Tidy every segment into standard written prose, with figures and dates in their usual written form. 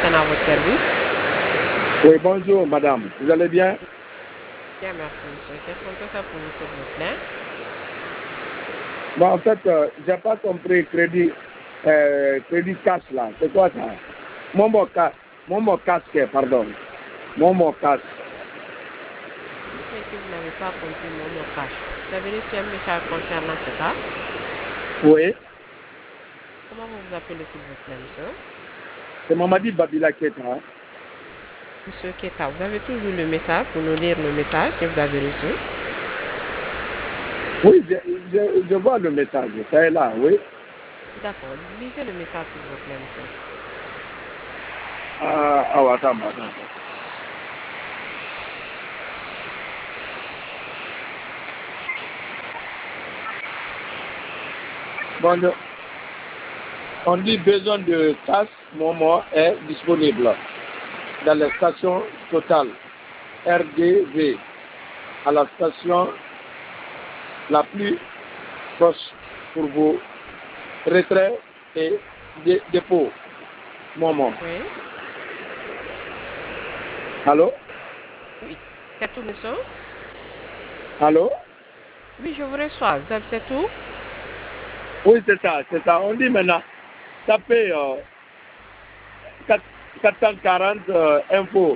Sen à votre service. Oui, bonjour madame, vous allez bien? Bien, merci, monsieur. Qu'est-ce qu'on peut faire pour vous, s'il vous plaît? Bon, en fait, j'ai pas compris crédit cash là, c'est quoi ça? Mon casque, pardon. Mon casque. Dites-moi que vous n'avez pas compris mon mot cash. Vous avez reçu un message concernant ce cas. Oui, Comment vous vous appelez, s'il vous plaît, monsieur? c'est Mamadi Babila Keta. Monsieur Keta, vous avez toujours le message pour nous lire le message que vous avez reçu. Oui, je vois le message, ça est là, oui. D'accord. Lisez le message, s'il vous plaît, monsieur. Attends, madame. Bon, on dit besoin de cash, Momo est disponible dans les stations Total RDV à la station la plus proche pour vos retraits et dépôts. Momo. Oui. Allô? Oui. C'est tout, monsieur? Allô? Oui, je vous reçois. C'est tout? Oui, c'est ça, c'est ça. On dit maintenant, tapez 440 info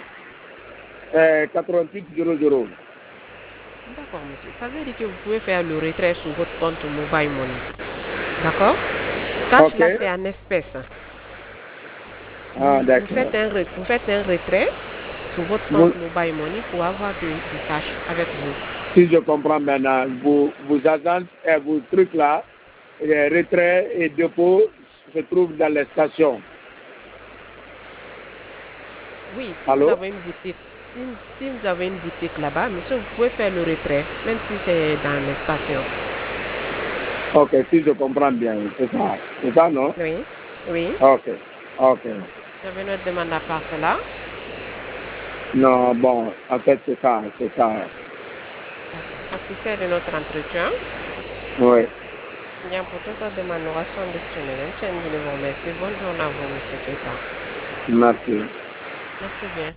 8800. D'accord, monsieur. Ça veut dire que vous pouvez faire le retrait sur votre compte Mobile Money. D'accord? Cash, Ok. là, c'est en espèces. Ah, Vous faites un retrait sur votre compte d'accord. Mobile Money pour avoir du cash avec vous. Si je comprends maintenant, vos agences et vos trucs là, les retraits et dépôts se trouvent dans les stations. Oui, si vous Allô? avez une boutique, si vous avez une boutique là-bas, monsieur, vous pouvez faire le retrait, même si c'est dans les stations. Ok, si je comprends bien, c'est ça. C'est ça, non? Oui, oui. Ok, ok. Vous avez une autre demande à part cela. Non, bon, en fait, c'est ça, c'est ça. D'accord. Satisfait de notre entretien. Oui, Bien, pour toute autre demande, nous restons disponibles. Je vous remercie. Bonne journée à vous, monsieur Keta. merci. Merci bien.